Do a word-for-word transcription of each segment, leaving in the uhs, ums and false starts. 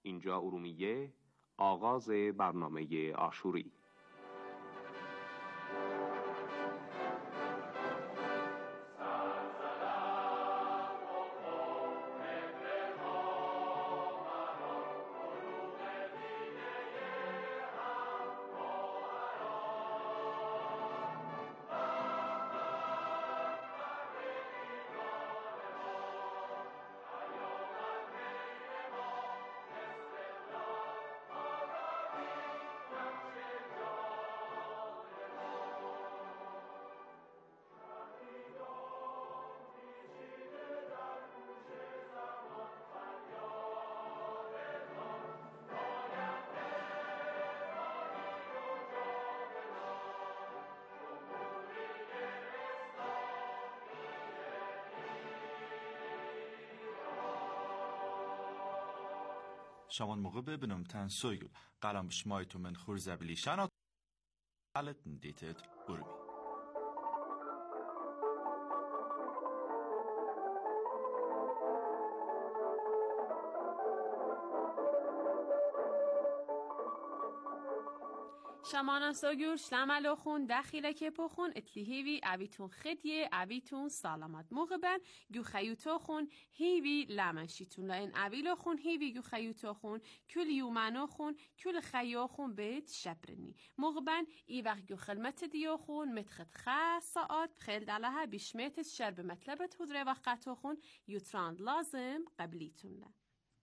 اینجا ارومیه، آغاز برنامه عاشوری. شامان موقع ببینم تن سویل قلم بشمایتو من خورزه بلیشن حالت ندیتت ارمی شمانا سوگور شلملو خون دخیله که پخون اتلی اویتون خدیه اویتون سلامت موقع بن گو خیوتو خون هیوی لمنشیتون لان اویلو خون هیوی گو خیوتو خون کل یومنو خون کل خیو خون بیت شبرنی موقع بن ای وقت گو خلمت دیو خون متخد خاص ساعت بخیل دلها بیشمیت شرب مطلبت هدره وقتو خون یوتراند لازم قبلیتون لن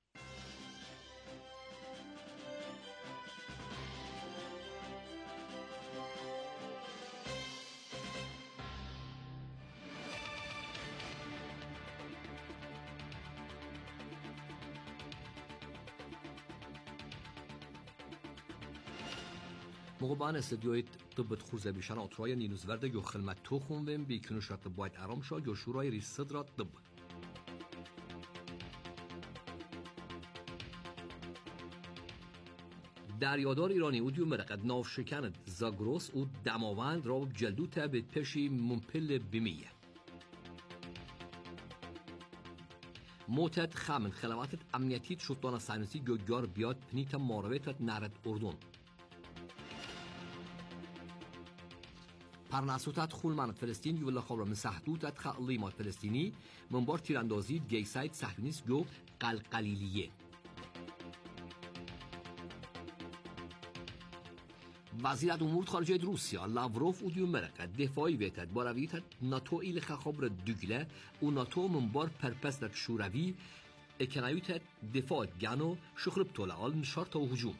موقع بان استدیوی طبت خورزه بیشان آترای نینوزورد یو خلمت تو خونویم بیکنوش را طبایت ارام شا یو شورای ریصد را طب دریادار ایرانی او دیو مرقد ناف شکند زاگروس او دماوند را جلدو تابت پشی منپل بمیه موتت خامن خلواتت امنیتیت شطان سانسی گوگار بیاد پنیت مارویتت نرد اردون پرناسوتات خولمانت فلسطین یولا خبر من سحدوتات خالیمات فلسطینی من بار تیراندازی گیسایت صهیونیست گو قلقلیلیه وزیر امور خارجه روسیه لاوروف و دیو مرقه دفاعی ویتد بارویتد ناتو ایل خبر دوگله و ناتو من بار پرپسدت شوروی اکنایوتد دفاع گانو شخرب طولال نشارت و هجوم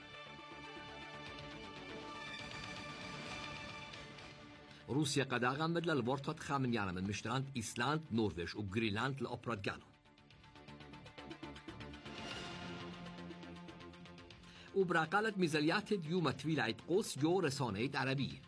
روسيا قد أغمد للورطة خامن يعني من مشتراند إيسلاند نرويج وغرينلاند لأبراد جانو وبراقالت ميزاليات يوم طويل عيد قوس جو رسانة عربية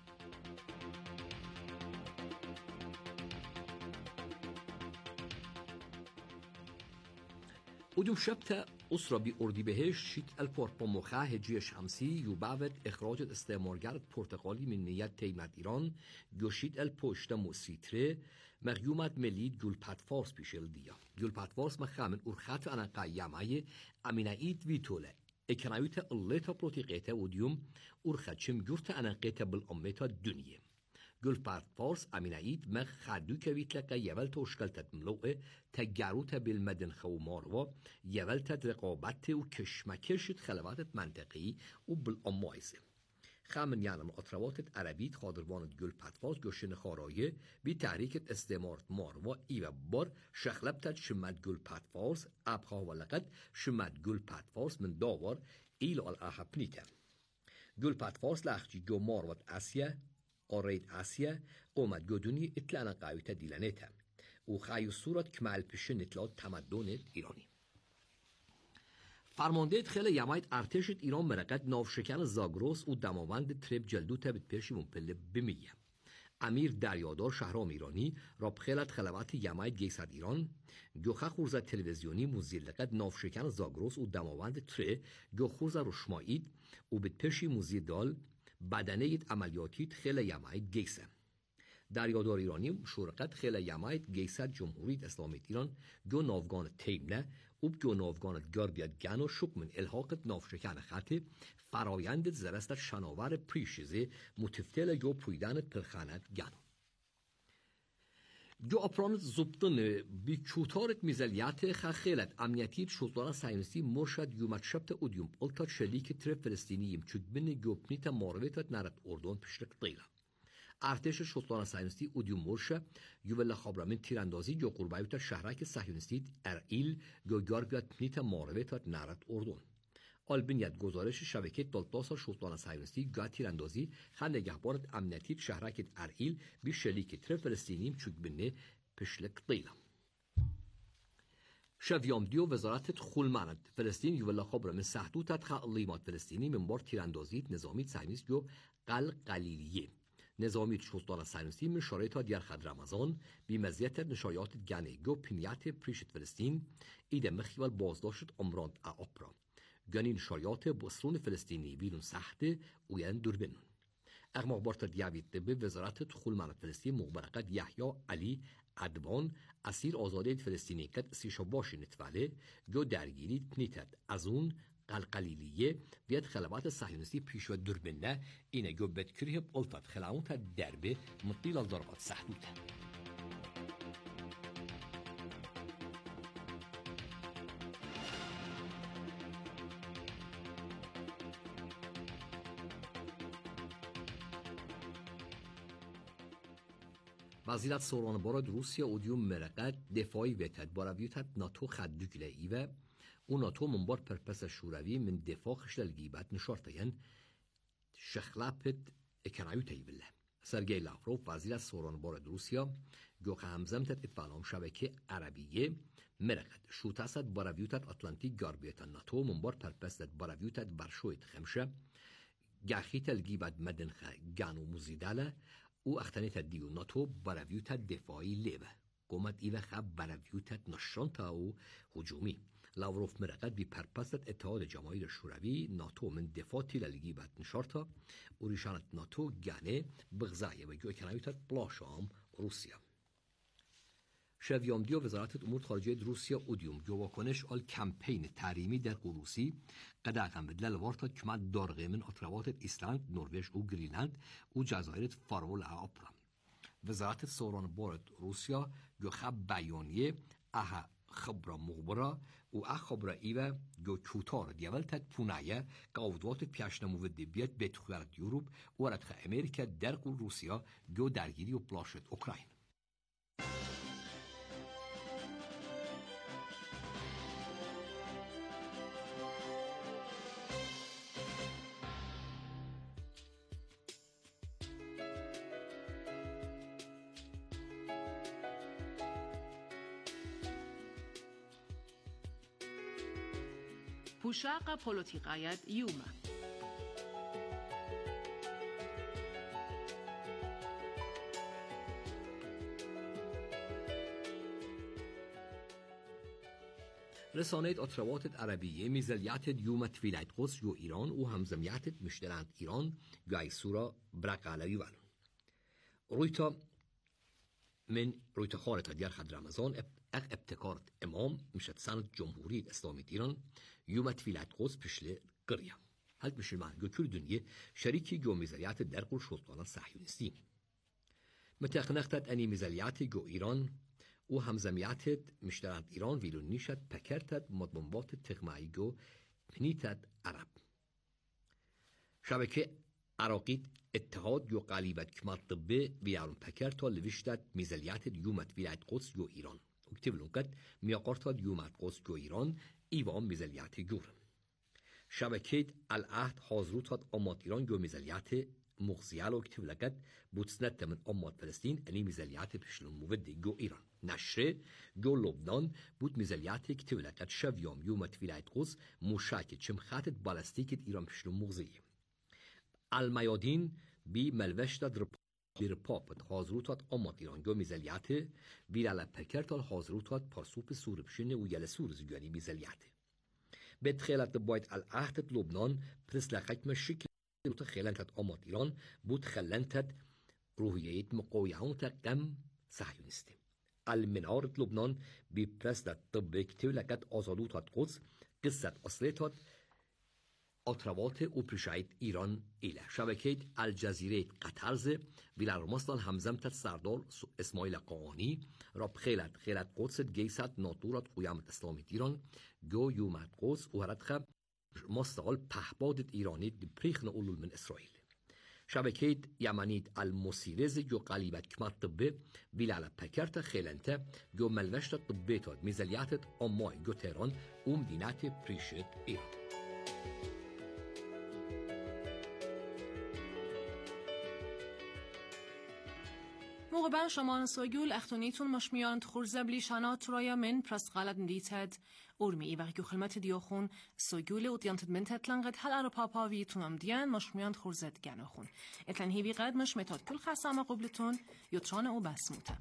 ودوم شبت أسرة بأرديبهش شيت البور بمخا هجرية شمسي يبعد إخراج الاستعمارگر البرتغالي من نيات تيمت إيران يوشيت البوشت موسيتري مغيومات مليد جول باتفارس بيشل ديا جول باتفارس مخامن أرخات أنا قايمة أمينايت فيتولا إكنايوتا الليتا بروتيقيتا وديوم أرخات شم جورتا أنا قيتا بالأميتا الدنيا گل پارتفارس امینایت مخ خدو که ویتلقه یولت اشکلتت ملوه تگروت بالمدن خوماروا یولتت رقابت و کشمکشت خلواتت منطقی و بالامایزه خامن یعنی اطرواتت عربیت خادروانت گل پارتفارس گوشن خارایه بی تحریکت استعمارت ماروا ای و بار شخلبتت شمد گل پارتفارس ابخواه و لقد شمد گل پارتفارس من داور ایل آل احبنیتم گل پارتفارس لخجی گو ماروات اسیا قاريت آسيا قومت جودوني اتلانا قاويتا ديلانيتا وخايو صورة كمال بشن اتلاد تمدن إيراني فرمانده خیلی یمایت ارتشت ایران مرقد نافشکن زاگروس و دماوند ترب جلدوتا بد پیشی منپل بمیه امیر دریادار شهرام ایرانی را بخیلت خلوات یمایت گیسد ایران گوخه خورزه تلویزیونی موزیلقد نافشکن زاگروس و دماوند تره گو خورزه رشمایید و بد پیشی موزی دال بدنه عملیاتیت خیلی یمایت گیسه دریادار ایرانی شورقت خیلی یمایت گیسد جمهوریت اسلامی ایران گو نافگان تیمله او بگو نافگانت گار بیاد گن و شک من الحاقت نافشکن خطه فرایندت زرستت شناور پریشیزه متفتل گو پویدنت پرخانت گن. جو اپرانت زبطن بی چوتارت میزلیت خخیلت امنیتیت شلطان ساینسی مرشد یومت شبت اودیوم قلتا شلیک تر فلسطینیم چود بین گوپنیت مارویتت نرد اردون پشتک طیله. ارتش شلطان ساینسی اودیوم مرشد یوول خابرامین تیراندازی جو قربایوت شهرک صهیونیستی ارئیل جو گاربیات پنیت مارویتت نرد اردون. آلبینیت گزارش شبکه دلتاسا شلطان ساینسی گا تیراندازی خند نگهبانت امنیتی شهرک ارئیل بی شلیک تر فلسطینیم چود بینه پشلک طیله. شویام دیو وزارت خولمانت فلسطین یولا خبر من سحدوتت خالیمات فلسطینی من بار تیراندازیت نظامی ساینیست جو قل قلیلیه. نظامی شلطان ساینسی من شرایط دیار خد رمضان بی مزیت نشایات گنه گو پنیات پریشت فلسطین ایده مخیوال بازداشت امراند اپرا. گنین شایعات بسرون فلسطینی بیرون سخته و یان دوربین. اغماق بارت دیوید به وزارت دخول من فلسطین مخبرقت یحیی علی عدوان اسیر آزادی فلسطینی کد سیشا باشی نتواله جو درگیری پنیتد از اون قلقلیلیه بیاد خلبات صهیونیستی پیش و دوربینه اینه جو بدکریه بولتد خلاونت دربه مطیل الضربات سحدوده. وزیرت سوران بارد روسیا اودیوم مرقت دفاعی ویتد بارویتد ناتو خدوگله ایوه و ناتو منبار پرپس شوروی من دفاع خشل الگیبت نشارتین شخلابت اکنایوت ایوله. سرگئی لاوروف وزیرت سوران بارد روسیا گوخ همزمتت اتفالام شبکه عربیه مرقت شوتاسد بارویتد اتلانتیک گاربیت ناتو منبار پرپستد بارویتد برشویت خمشه گاخیت الگیبت مدنخه گانو مزیداله او اختنیت دیو ناتو بارویوت دفاعی لیبه قومت ایوه خب بارویوت نشانتا و هجومی. لاوروف مرقد بی پرپستت اتحاد جماهیر شوروی ناتو من دفاع تیلالگی بد نشارتا و ریشانت ناتو گانه بغزایه و جو اکنایوتت بلاشام روسیا. شویام دیو وزارت امور خارجه روسیا اودیوم جو واکنش آل کمپین تحریمی در روسی قداغم بدل وارتا کمد دارغه من اطراوات ایسلند، نروژ و گرینلند و جزایر فارول اپرا. وزارت سوران بارد روسیا جو خب بیانیه اه خبر مخبره و اه خبر ایوه جو چوتار دیولتت پونایه قاودوات پیشنمو ودبیت بتخوارت یوروب و ردخ امریکا در روسیا جو درگیری و پلاشت اوکراین. پوشاق پولوتیقایت یوما رسانه اطراوات عربیه میزلیت یومت ویلایت قدس یو ایران و همزمیت مشترند ایران گای سورا برقالوی ولون. رویتا من رویتا خارطه دیار خد رمضان اق ابتکارت امام مشت سند جمهوری اسلامی ایران یومت ویلایت قدس پشله قریا. هل بشلمان گو کل دنیا شریکی جو میزلیت در قل شلطان صهیونیستی. متقنقتت انی میزلیت جو ایران و همزمیت مشترند ایران ویلون نیشت پکرتت مضمونات تقمعی گو پنیتت عرب. شبکه عراقیت اتحاد یو قلیبت کمال طبه ویارون پکر تا لوشتت میزلیت یومت ویلایت قدس یو ایران. اکتیب لونکت میاقارتاد یومت قدس یو ایران ایوان میزلیت گور. شبکه العهد حاضروتات آمات ایران یو میزلیت مغزیال اکتیب لکت بودسنت من آمات فلسطین انی میزلیت پشلون موود گو ایران. نشر جو لبنان بود میزلیت اکتیب لکت شویام یومت ویلایت قدس موشک چم خطت بالاستیکت ایران پشلون مغزیه. المیادین بی ملوشتت رپاپت حاضروتات آمات ایران گو میزلیت ویرالا پکرتال حاضروتات پارسوپ سور بشنه و یل سور زگانی میزلیت. بدخیلت باید العهدت لبنان پرس لقیت مشکل روت خیلنتت آمات ایران بود خلنتت روحیت مقویعونت قم صهیونیستی. المنارة لبنان ببرزدة طب كتير لقد أزالوت قدس قصة أصليتات اطروات و پرشاید ایران ایله شبکه الجزیره قطرزه ویلر مصدن همزمت سردار اسماعیل قانی را بخیلت خیلت قدس گیست ناتورات قیامت اسلامی ایران گو یومد قدس و هردخه مستقل پهبادت ایرانی پریخن اولول من اسرائیل شبکه یمنید المسیرز جو قلیبت کمت طبه ویلر پکرت خیلنته جو ملوشت طبه تاد میزلیاتت امای گو تهران و مدینت پریشت ایران موقع شما سوگول اختونیتون مشمیان خورزه بلیشانات رایا من پرست غلط ندیتد ارمی و که خدمت دیوخون سوگول و دیانت من تطلنقت هل ارو پاپاویتون ام دیان مشمیان خورزه دگنخون اتلن هیوی قد مش متاد کل خسامه قبلتون یوتشان او بسموته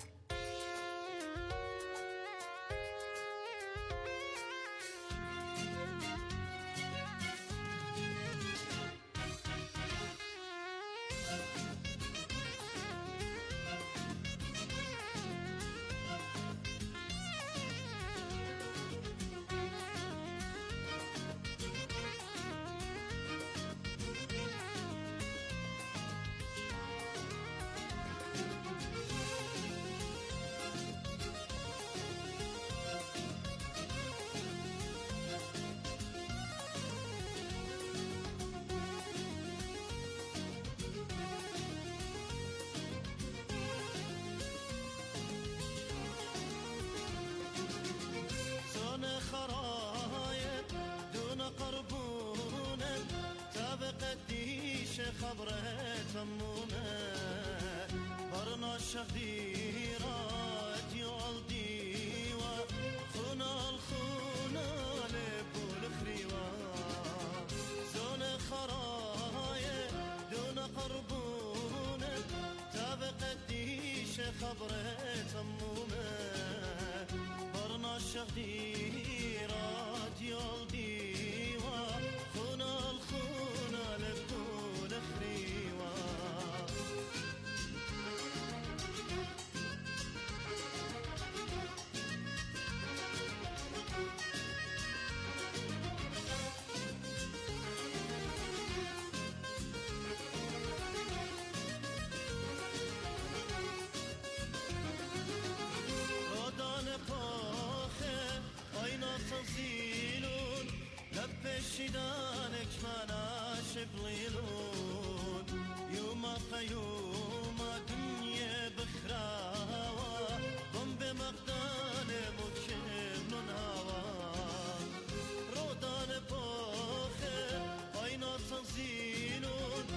خبرت امونه برنا شغيرات يولدي وخنا الخنا لبول خريوا زون خرايه دون قربونه تابقت ديش خبرت امونه برنا شغيرات يولدي وخنا الخنا لبول خريوا زيلون لبشدانك مناش بليلون يوم قيوم دنيا بخراوة قم بمقدان مكشب نهاوة رودان بوخي قينا زيلون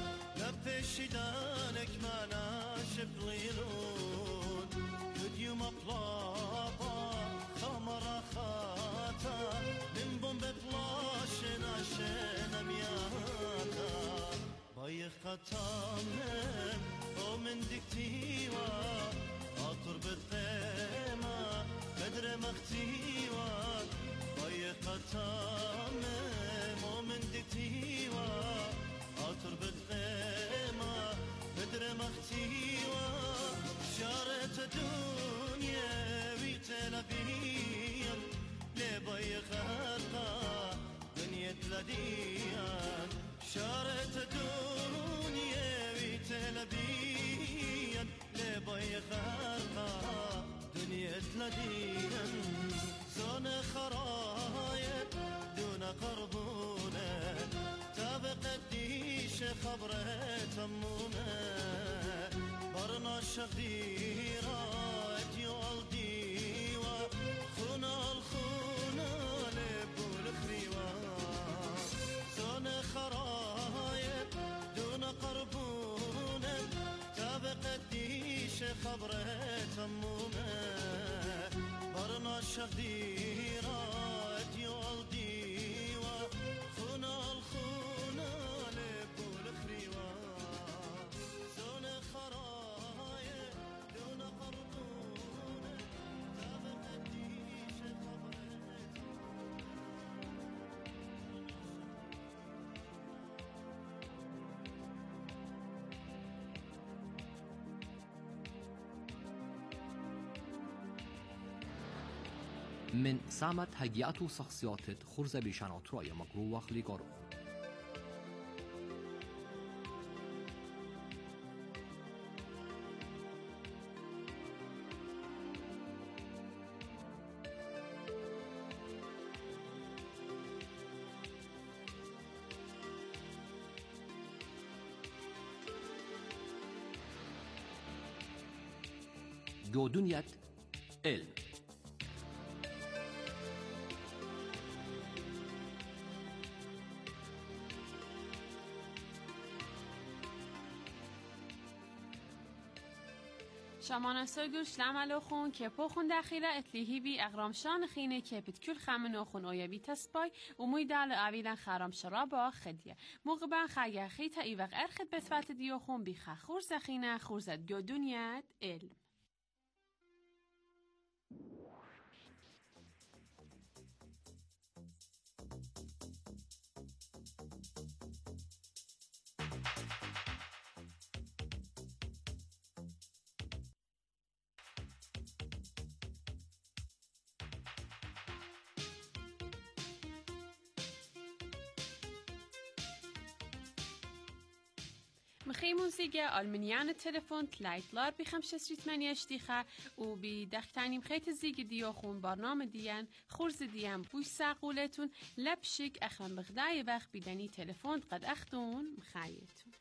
لبشدانك مناش بليلون يوم بلابا خمرة خاتا من بوم ببلاش ناشنا مياتا باي خطامم او من دكتيوا آطر بالثيمة قدر مختيوا باي خطامم او من دكتيوا آطر بالثيمة قدر مختيوا شارت الدنيا ويتلبين لباي خلقا دنيا تلديان شارت الدنيا ويتلبين لباي خلقا دنيا تلديان زون خرايط دون قربونه تابقت ديش خبرت امونه برنا شغيرات يولدي وخنا الخنا لبول خريوا زون خرايط دون قربونه تابقت ديش خبرت امونه برنا شغيرات يولدي وخنا الخنا لبول خريوا زون خرايط دون قربونه تابقت ديش خبرت من سامت هجياتو شخصيات خرزة بشانات رأي مقروخ لقارو. جو دنيا علم. شامان سوگل شلم الوخون که پوخون داخله اتلیهی بی اغرامشان خینه که پت کل خمن اوخون اویبی تسبای و مویدال اویلن خرام شرابا خدیه موقبان خیه خیتا ایوغ ارخد بتفت دیوخون بی خور زخینه خورزد جو دنیات علم. مخيمون زيجا ألمنيان التلفون تلايتلار بخمسة ستريت مانيا اشتيخة وبدختاني مخيت الزيجي ديوخون برنامج ديان خورز ديان بوش ساقولتون لبشك أخرم بغداي بخ بدني تلفون قد أختون مخايتون.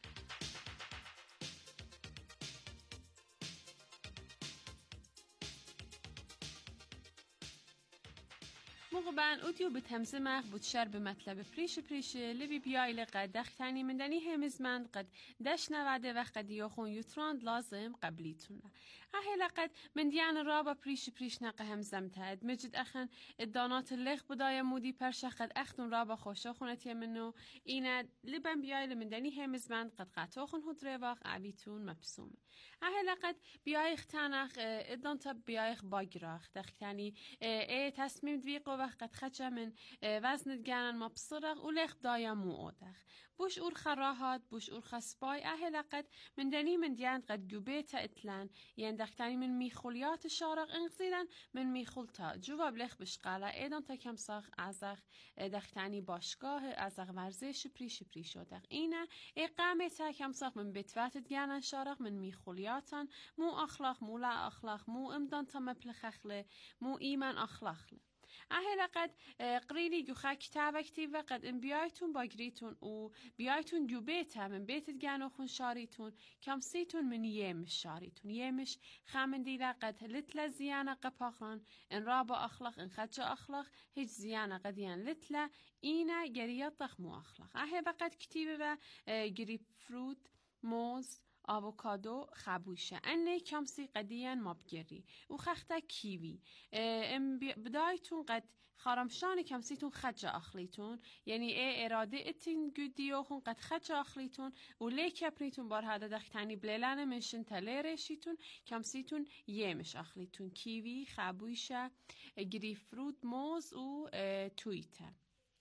مغبان اودیو به تمزمخ بود شر به مطلب پریش پریش لبی بیایل قد دختنی مندنی همزمند قد دش نوده و قد یاخون یوتراند لازم قبلیتونه اهلا قد من دیان رابا پریش پریش نقه همزم تاد مجد اخن ادانات اللخ بدای مودی پرشه قد اختون رابا خوشا خونتی منو اینه لبن بیایل مندنی همزمند قد قطاخون هدره واق عبیتون مبسومه اهلا قد بیایخ تنخ ادان تا بیایخ باگراخ دختنی ای تصمیم دویق وقت قد خچه من وزن گرن ما بصرق و لخ دایا مو آدخ بوش اور خراهات بوش اور خسبای اهل قد من دنی من دیان قد جوبیت اتلان ین دختنی من میخولیات شارق انقزیدن من میخولتا جواب لخ بشقاله ایدان تا کم ساخ ازخ دختنی باشگاه ازخ ورزش پریش پریش آدخ اینه ای قامه تا کم ساخ من بتواتت گرن شارق من میخولیاتان مو اخلاق مو لا اخلاق مو امدان تا مپلخخله مو ایمن اخلاقله اهلا قد قريلي جوخا كتابة كتيبة قد ان بيايتون باقريتون و بيايتون جو بيتا من بيت تجانو خون شاريتون كم سيتون من يمش شاريتون يمش خامن ديلا قد لتلا زيانة قباقران ان رابا أخلاق ان خدجة أخلاق هج زيانة قد ين لتلا إينا جريات مو أخلاق اهلا قد كتيبة جريب فروت موز آووکادو خبوشه انه کمسی قدیان مابگری و خخته کیوی ام بدایتون قد خارمشان کمسیتون خجه اخلیتون یعنی ای اراده اتین گودیوخون قد خجه اخلیتون و لی کپریتون بار هده دختنی بلیلانه منشن تله رشیتون کمسیتون یمش اخلیتون کیوی خبوشه گریفروت موز و تویته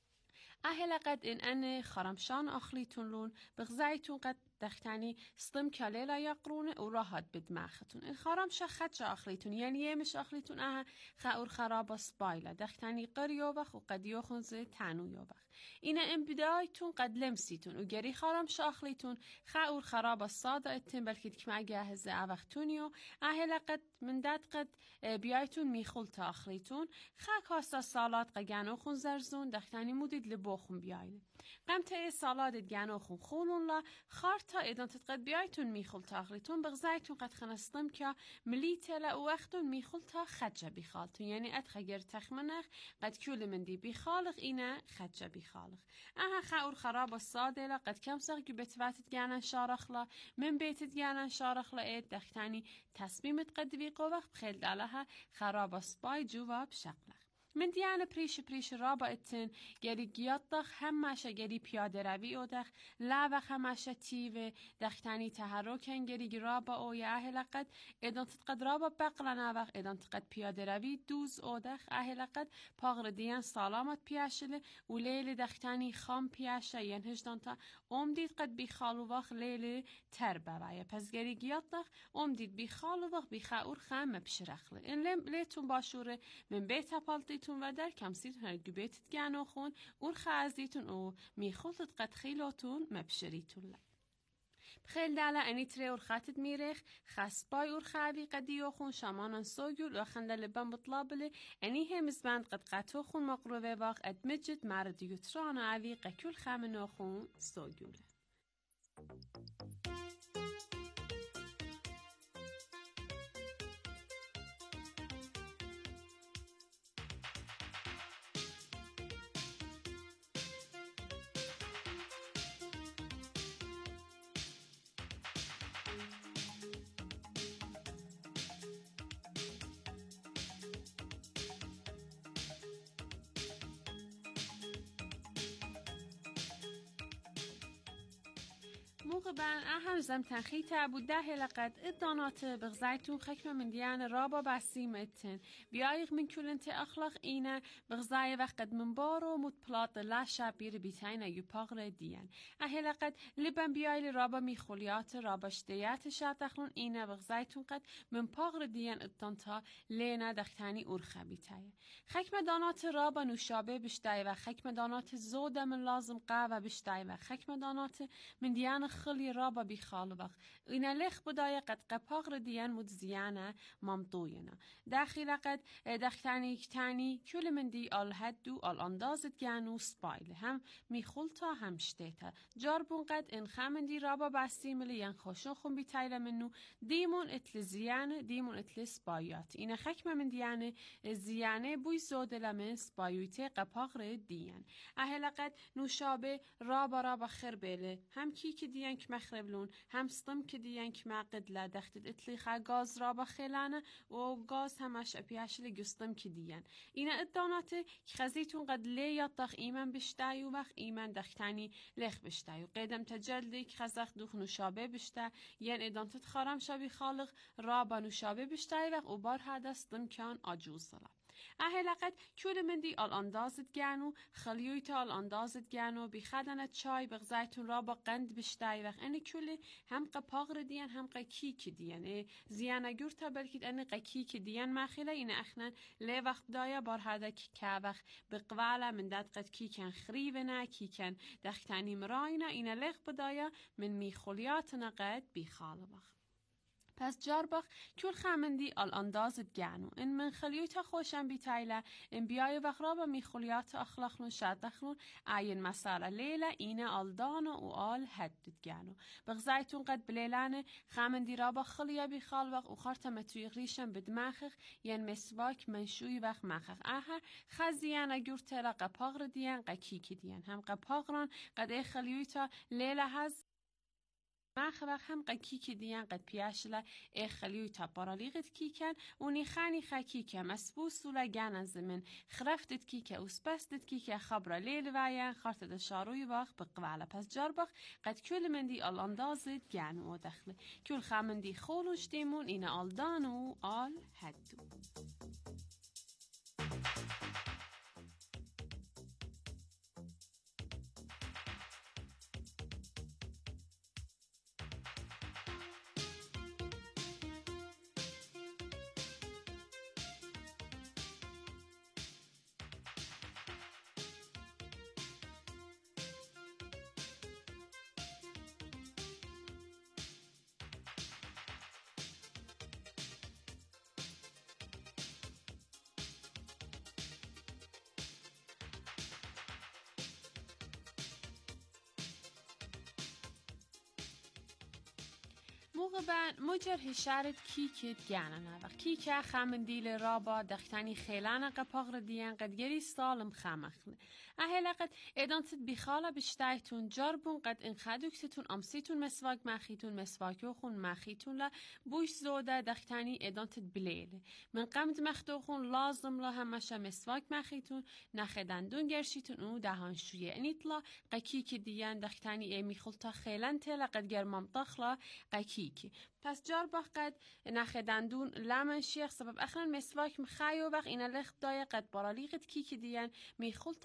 اهلا قد ان ان خرمشان اخلیتون لون بغزایتون قد دختنی ستم کلیلا یقرونه و راحت بدماختون این خرم شخت اخلیتون یعنی یمش اخلیتون اه خور خراب سبایلا دختنی قریو وخ و قدیو خونز تنو یوبخ اینا ام بدایتون قد لمسیتون و گری خرم شاخلیتون خور خراب ساده اتن بلکه کما جاهز اوختونیو اهلا قد من داد قد بیایتون میخول تا اخلیتون خا کاستا سالات قگانو خون زرزون دختنی مودید لبوخون بیایله قمت سالات گانو خون خونون لا خار تا ایدان تقد بیایتون میخول تا اخلیتون بغزایتون قد خنستم که ملیته لا وقتون میخول تا خجه بخالتون یعنی ادخگر تخمنخ قد کول من دی بخالق اینا خجه بخالق اها خور خراب الصاده لا قد کم سر جو بتواتت گانن شارخلا من بیتت گانن شارخلا اید دختنی تصمیمت قد بیقوخ بخیل دالها خراب سبای جواب شقلخ من دیانه پریش پریش رابا اتن گری گیادخ همشه گری پیاده روی اودخ لاوخ همشه تیوه دختنی تحرکن گری رابا او یا اهل قد ادان تقد رابا بقلن اوخ ادان تقد پیاده روی دوز اودخ اهل قد پاغر دیان سلامت پیاشله و لیل دختنی خام پیاشه ین هجدان تا امدید قد بیخالو وخ لیل تر بوایه پس گری گیادخ امدید بیخالو وخ بیخاور خم بشرخله این لیتون باشوره من بیت پالتی خزیتون و در کمسیتون هر گوبیتت گنو خون اور خزیتون او میخولتت قد خیلاتون مبشریتون لا بخیل دالا انی تری اور خاتت میرخ خسبای اور خاوی قدیو خون شمانان سوگول و خندل بم بطلابله انی هم زبند قد قطو خون مقروبه واق ادمجد مرد یوتران عوی قکول خامنو خون سوگوله موقع بان اهم زم تنخیت ابو ده لقد ادانات بغزایتون خکم من دیان رابا بسیم اتن بیایق من کلنت اخلاق اینه بغزای وقت من بارو متپلات لاشا بیر بیتین ایو پاغر دیان اه لقد لبن بیایل رابا میخولیات رابا شدیات شاد اخلون اینه بغزایتون قد من پاغر دیان ادانتا لینا دختانی ارخه بیتای خکم دانات رابا نوشابه بشتای و خکم دانات زوده من لازم قاوه بشتای و خکم دانات من دیان خلی رابا بی خالبخ اینا لخ بدای قد قپاغر دیان مد زیانه ممطوینا داخل قد دختانی کتانی کل من دی آل هدو آل اندازت گانو سپایل هم می خلطا هم شتیتا جاربون قد ان خامن دی رابا بستیملی ین خوشون خون بی تایل منو دیمون اتل زیانه دیمون اتل سپایات اینا خکم من دیانه زیانه بوی زوده لمن سپایویته قپاغر دیان اهل قد نوشابه رابا رابا خربله هم کی که دیان که مخربلون هم ستم که دیان که معقد لا دختت اتلیخا گاز رابا خیلانه و گاز همش اپیاش لگستم که دیان اینا اداناته که خزیتون قد لی یطاق ایمن بشتایو وقت ایمن دختانی لخ بشتایو قیدم تجلدی که خزاق دوخ نوشابه بشتا ین ادانتت خارم شابی خالق رابا نوشابه بشتای وقت و بار هده ستم کان آجوز صلا اهل قد کل من دی آل اندازت گانو خلیویت آل اندازت گانو بی خدنت چای بغزایتون را با قند بشتای وقت این کل هم قپاغر دیان هم قکیک دیان زیانه گرتا بلکید این قکیک دیان مخیله این اخنان لی وقت دایا بار هده که که وقت بقواله من داد قد کیکن خریبنا کیکن دختانی مراینا این لغ بدایا من میخولیاتنا قد بی خاله وقت پس جاربخ کل خامندی آل اندازت گانو این من خلیوتا خوشم بی تایله این بیای وخرابا می خلیات اخلاقلون شادخلون عین مساله لیله اینه آل دانو و آل هدد گانو بغزایتون قد بلیلانه خامندی رابا خلیا بی خال وقت و خارتم توی غریشم بدماخخ ین مسواک منشوی وقت مخخ آها خزیان اگر تلا قپاغر دیان قکیکی دیان هم قپاغران قد ای خلیوتا لیله هز ما خبر هم قکیک دیان قد پیاشلا ای خلیوی تا بارالیغت کیکن اونی خانی خکیکه مسبوس ولا جانا زمن خرفتت کیکه وسبستت کیکه خبر لیل وایان خارت دشاروی باخ بقواله پس جاربخ قد کل من دی آل اندازت جانو و دخله کل خامن دی خولوش دیمون این آل دانو آل هدو موقع بان مجر هشارت کیکت گانه و کیکه خامن دیل رابا دختانی خیلانه قپاغر دیان قد گری سالم خامخله اهلا قد ادانتت بخاله بشتایتون جاربون قد انخدوکتتون امسیتون مسواک مخیتون مسواکو خون مخیتون لا بوش زوده دختانی ادانتت بلیله من قمد مخدوخون لازم لا همشه مسواک مخیتون نخدندون گرشیتون او دهانشویه انیتلا قکیک دیان دختانی ای میخلطا خیلان تلا قد گرمام طخلا قکیکی پس جاربخ قد نخدندون لمن شیخ سبب اخرن مسواک مخایو وقت اینا لخ دای قد بارالیغت کیک دیان میخلطا ین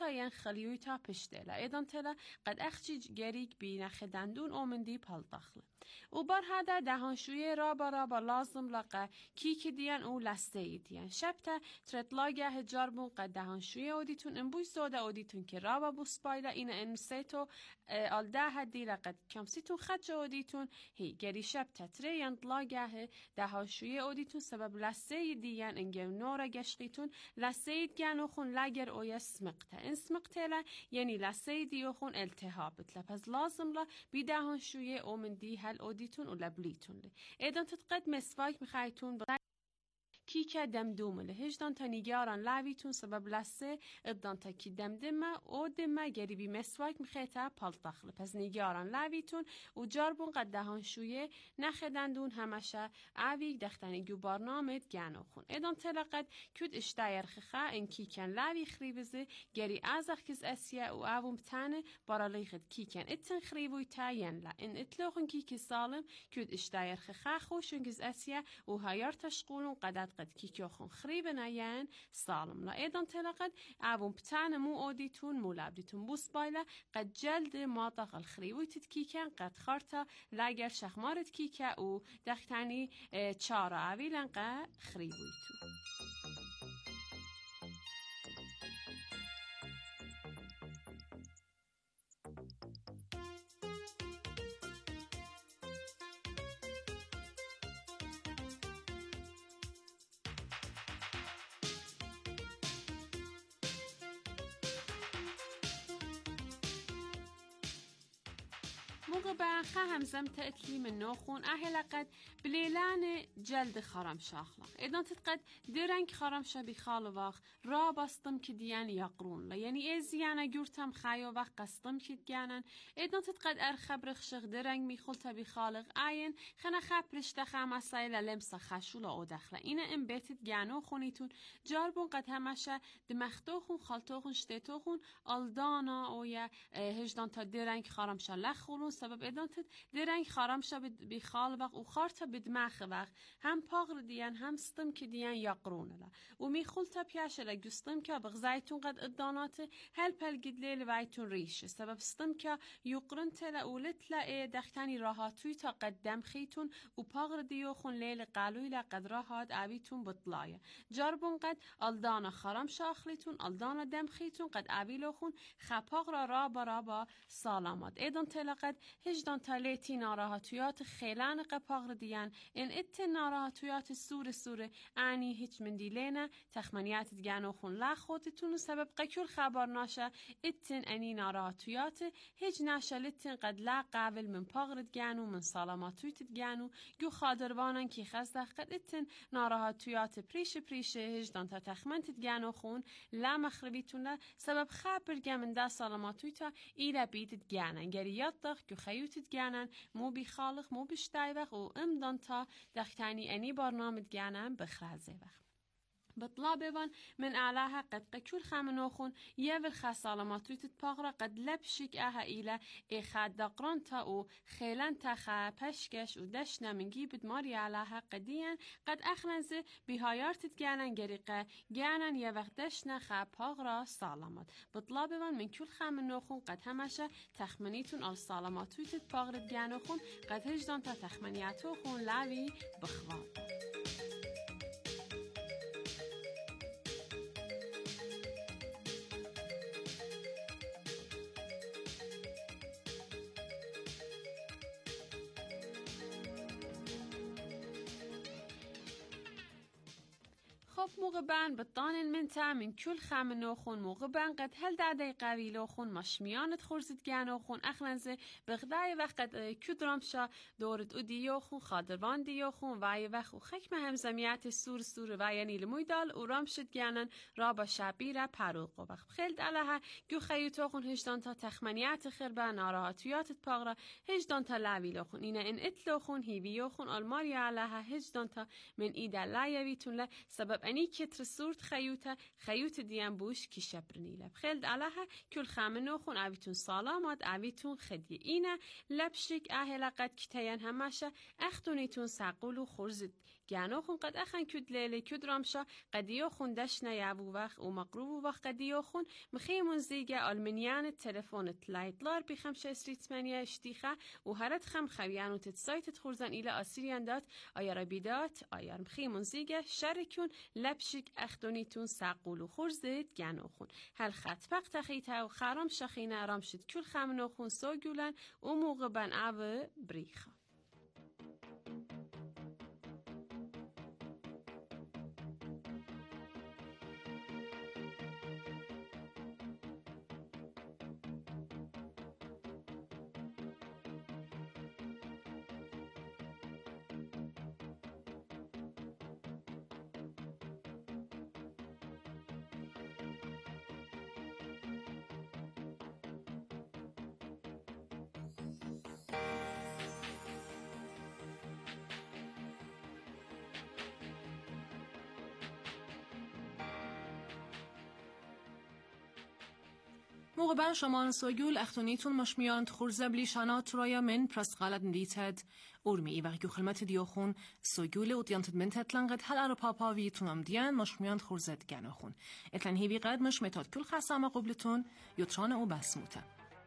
خلیوی تا پشتلا ایدان تلا قد اخچی گریگ بی نخدندون اومندی پالتاخله و بر هدر دهانشوی را برا با لازم لقه کی که دیان او لسته دیان شبتا ترتلاگه هجاربون قد دهانشوی اودیتون انبوی سوده اودیتون که را با بوس بایلا این انسیتو آل ده هدی لقد کمسیتون خدش اودیتون هی گری شبتا تریان تلاگه دهانشوی اودیتون سبب لسته دیان انگم نورا گشقیتون لسه دیانو خون لگر اویا سمقتا ان سمقتلا یعنی لسه دیو خون التهابت لپس لازم لا بی دهانشوی اومندی هل اودیتون و لبلیتون لی ایدان تتقد مسواک میخوایتون کی که دمدوم له هجدان تا نیگاران لاویتون سبب لسه ادان تا کی دمدمه او دمه گری بی مسواک میخیتا پالتاخله پس نیگاران لاویتون و جاربون قد دهانشویه نخدندون همشه اویگ دختنی گو برنامه گنو خون ایدان تلقد کود اشتایر خخه این کی کن لاوی خریبزه گری ازخ کز اسیا و اوم بتانه برالیخد کی کن اتن خریبوی تاین لا این اتلوخن کی که سالم کود اشتایر خخه خوشون کز اسیا و هایار تشقولون قدد قد کیکو خون خریب نیان سالم لا ایدان تلقد اوون بتانه مو اودیتون مو لابدیتون بوس بایلا قد جلد ماطق الخریوی تدکیکن قد خارتا لاگر شخمارت کیکا و دختانی چارا اویلن قد خریویتون موقع بخه همزم تأتلی من نوخون اهلا قد بلیلان جلد خرم شاخلا ایدان تتقد درنگ خرم شبی خالواخ را باستم که دیان یقرون لا یعنی ایزیانا گورتم خیو وقت قستم که دیانن ایدان تتقد ارخبرخ شخ درنگ میخولتا بی خالق آین خنا خبرش دخه مسایل لمسا خشولا او دخلا اینا ام بیتت گانو خونیتون جاربون قد همشه دمختوخون خالتوخون شتیتوخون الدانا او یا هجدان تا درنگ خرم شلخ خولون سبب ادانت درنگ خارم شا بی خال وقت و خارتا بدماغ وقت هم پاغر دیان هم ستم که دیان یقرونه لا و می خلتا پیاشه لگستم که بغزایتون قد ادانات هل پل گد لیل وایتون ریشه سبب ستم که یقرن تلا اولت لا دختانی راحتوی تا قدم خیتون و پاغر دیو خون لیل قالوی لا قد راحت آویتون بطلایه جاربون قد الدانا خارم شا اخلیتون الدانا دم خیتون قد آویلو خون خپاغر را برا با سالامات ایدان تلا قد هجدان تالیتی ناراحتیات خیلان قپاغر دیان این ات ناراحتیات سور سور انی هیچ من دیلینه تخمنیات دیانو خون لا خودتون سبب قکول خبر ناشه اتن انی ناراحتیات هیچ ناشه لتن قد لا قابل من پاغر دیانو من سلاماتویت دیانو گو خادروانن کی خزده قد اتن ناراحتیات پریش پریش هجدان تا تخمنت دیانو خون لا مخربیتون لا سبب خبر گمن دا سلاماتویتا ایلا بیدت دیانن گری یاد داخ که خیوتت گانن مو بی خالق مو بشتای وقت و امدان تا دختانی انی برنامه گانن بخرازه وقت بطلا ببان من اعلاها قد قکول خامنوخون یه خسالماتوی تتپاغرا قد لبشک اها ایلا ای خاد دقران تا و خیلان تا خا پشکش و دش نمنگی بد ماری اعلاها قدیان قد اخنزه بیهایار تتگانن گریقه گانن یه وقت دش نخا پاغرا سالمات بطلا ببان من کول خامنوخون قد همشه تخمنیتون آل سالماتوی تتپاغرد گانوخون قد هجدان تا تخمنیاتو خون لاوی بخواد خب موقع بان بطان من من كل خامنو خون موقع بان قد هل دعدي قويلو خون مشميانت خورزت جانو خون اخلنزه بغداي وقت كدرامشا دورت اوديو خون خادروان ديو خون وای وخو خکم همزمیات سور سور وایانی لمویدال و رامشت جانن رابا شبیره پروقو وقت خیلد علها گو خیوتو خون هجدان تا تخمنیات خربا ناراحتیاتت پاغرا هجدان تا لاویلو خون اینا ان اتلو خون هیویو خون الماریا علها هجدان تا من ایدا لایویتون ل سبب انی کتر سورت خیوته خیوت دیان بوش کی شبرنی لب خیلد علها کل خامنو خون اویتون سلامات اویتون خدی اینا لبشک اهل قد کتیان همشه اختونیتون ساقولو خورزد گنو خون قد اخن کد لیلی کد رامشا قدیو خون دش نیابو وقت و مقروب وقت قدیو خون مخیمون زیگه آلمانیان تلفون تلایتلار بیخم شسریتمنیه اشتیخه و هرت خم خویانو تتسایت تخورزن ایل آسیریان دات آیار بیدات آیار مخیمون زیگه شرکون لبشک اختونیتون ساقولو خورزید گنو خون هل خط پق تخیته و خرام شخینه رامشد کل خمنو خون سوگولن و موقع بن عوه بریخه موقع بن شما سوگول اختونیتون مشمیان خورزه بلیشانات رایا من پرست غلط ندیتد ارمی و گو خلمت دیوخون سوگول و دیانتد من تتلنقد هل ارو پاپاوی تونم دیان مشمیان خورزد گنوخون اتلن هیوی قد مش متاد کل خسامه قبلتون یوتران او بسموته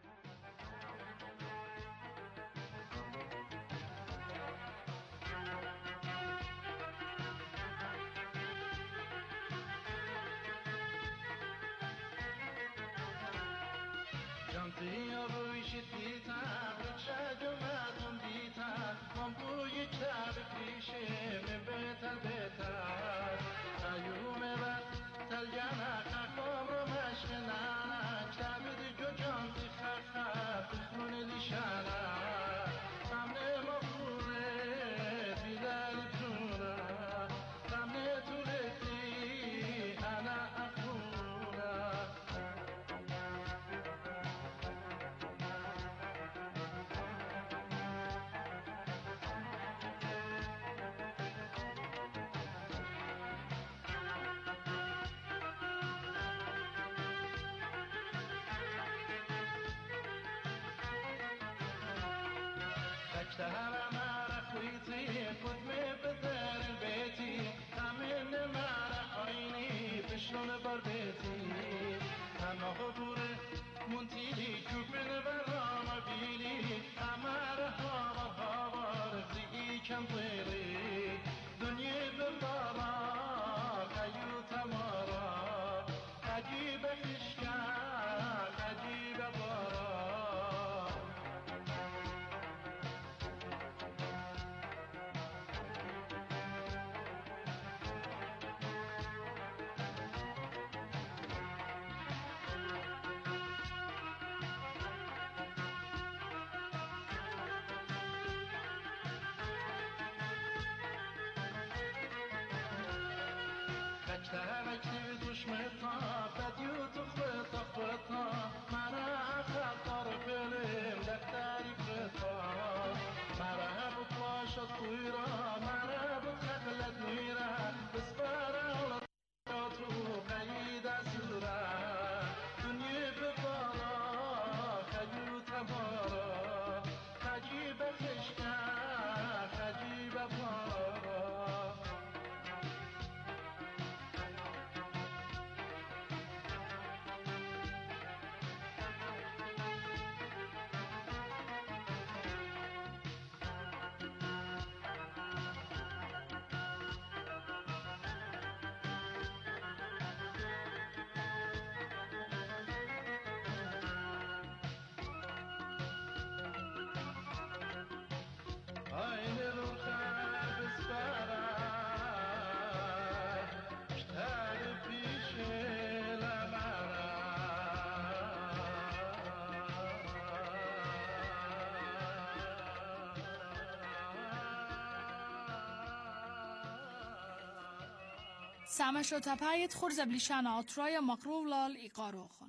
سامش رو تپایت خورز بلیشان آترای مقروب لال ایقارو خون.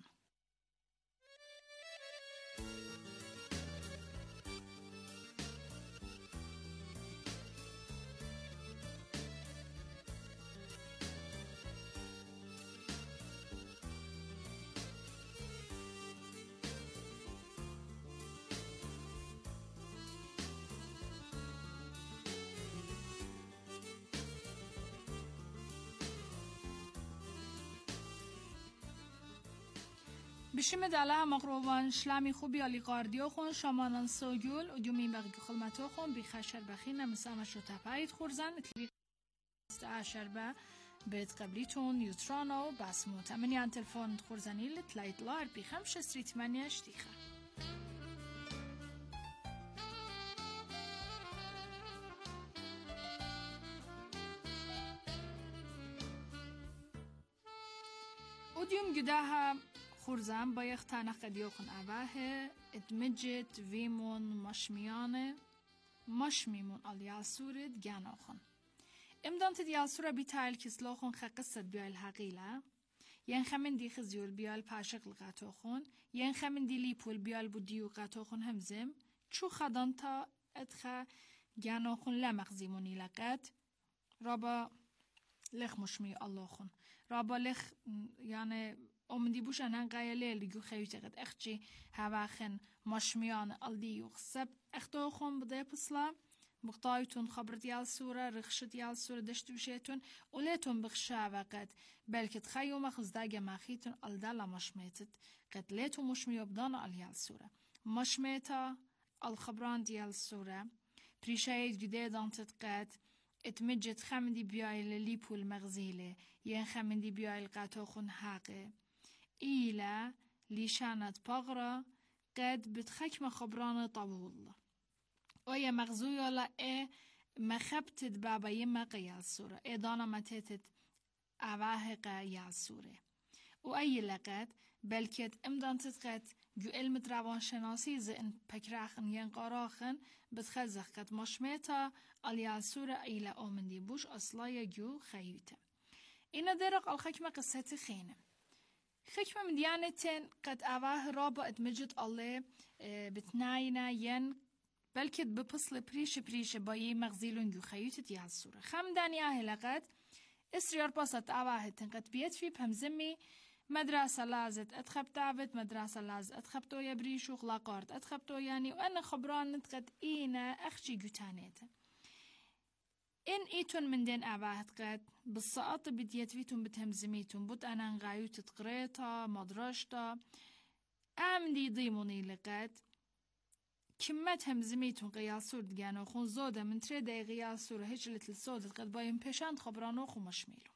بشیم دله مقروبان شلمی خوبی علی قاردیو خون شمانان سوگول و دومین بقی خلمتو خون بی خشر بخین نمسامش رو تپایید خورزن اتلی عشر به بيت قبليتون يوترانو باسمو تمني عن تلفون خورزاني لتلايت لار بي خمسة ستري تمانية شتيخة وديوم قداها خورزان بايختانا قد يوخن أباه ادمجت فيمون مشميانه مشميمون اليال سورد جانوخن امدان تديال سورة بيتايل كسلوخون خقصت بيال حقيلة ين خمن دي خزيول بيال پاشق لغاتوخون ين خمن دي ليپول بيال بوديو غاتوخون همزم چو خدان تا ادخا جانوخون لمغزيموني لقات رابا لخ مشمي اللهخون رابا لخ يعني امدي بوش انان قايلة لگو خيوتي قد اخجي هواخن مشميان الديو خسب اختوخون بده بسلا بقطايتون خبر ديال سورة رخشة ديال سورة دشتو شيتون وليتون بخشا وقت بلكي تخيو مخز داقة ماخيتون الدالة مشميتت قد ليتو مشميو بدانا اليال سورة مشميتا الخبران ديال سورة بريشايد جديدان تتقاد اتمجت خمدي بياي لليبو المغزيلة ين خمدي بياي القاتوخون حاقي إيلا ليشانت بغرة قد بتخكم خبران طول ويا مغزوية لا إيه مخبتت بابا يما قيال سورة إيه دانا متتت أواه قيال سورة وأي لقد بلكت امدان تتقت جو علم روان شناسی زن پکراخن ین قاراخن بتخزخ قد مشميتا اليال سورة إلى آمندي بوش أصلايا جو خيوته إنا درق الخكمة قصة خينه خكمة من ديانتين قد أواه رابا اتمجد الله بتناينا ين بلكت بپسل پریش پریش بایی مغزیلون جو خیوت دیال سوره خمدانی آه لقد اسريار باسط آواه تنقد بيت في بهمزمي مدرسة لازت اتخب تعبت مدرسة لازت اتخبتو يبريش وخلاقارت اتخبتو يعني وانا خبران نتقد اينا اخشي جوتانيت ان ايتون من دين آواه قد بالسقط بديت فيتون بتهمزميتون بوت انا نغايو تتقريتا مدرشتا ام دي ضيموني لقد كمت همزميتون قياس سورد جانو خون زوده من تري داي قياس سورة هجلت الصودة قد باين بيشان خبرانو خو مشميلو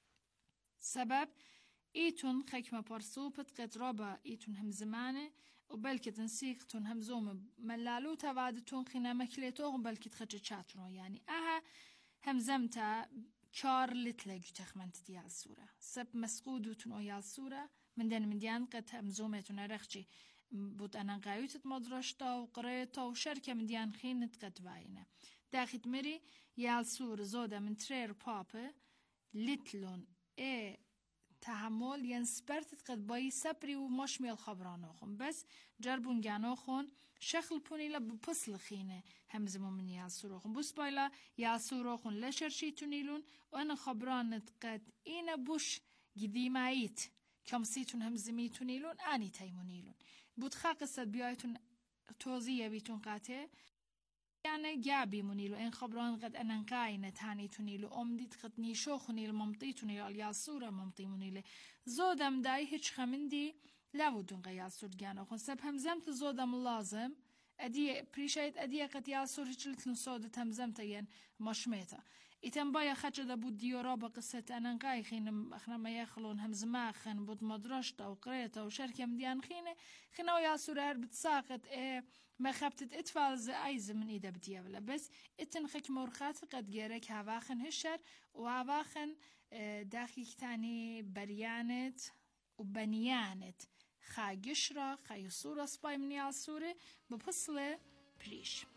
سبب ايتون خكمة برسوبت قد رابا ايتون همزمانه وبلكي تنسيقتون همزوم ملالو توادتون خينا مكليتوهم بلكي تخجي تشاترو يعني اها همزمتا كار لتلاقو تخمنت ديال السورة سب مسقودوتون اويال السورة من دين من ديان قد همزومتون ارخجي بود انا قايوتت مدرشتا وقريتا وشركة من ديان خينت قد باينة داخت مري يال سور زودة من ترير بابا لتلون اي تحمل ينسبرتت قد باي سبري ومشمي الخبرانوخن بس جربون جانوخن شخل بونيلا بپسل خينة همزمو من يال سوروخن بس بايلا يال سوروخن لشرشي تونيلون وانا خبرانت قد اينا بوش قديمايت كمسيتون همزمي تونيلون اني تيمونيلون بود خاقصت بیایتون توضیح بیتون قطعه يعني جابي منيلو إن خبران قد أنا قاينة تاني تنيلو أمديت قد نيشو خنيل ممطي تنيلو اليال صورة ممطي منيلو زودم داي هيش خمندي لابدون قيال صور جانو خن سب همزمت زودم لازم أدي بريشايت أدي قد يال صور هيش صودة همزمت ين مشميتا إتن بايا خجد بود ديورابا قصة أنا قاي خين أخنا ما يخلون همزماخن بود مدرشتا وقريتا وشركة مديان خينة خنا ويا سورة بتساقط إيه ما خبتت اتفالز أيز من إيدا بديابلا بس اتن خك مرخات قد جيرك هواخن هشر وهواخن داخل تاني بريانت وبنيانت خاقشرا خاي صورة سباي من يال سورة ببصلة بريش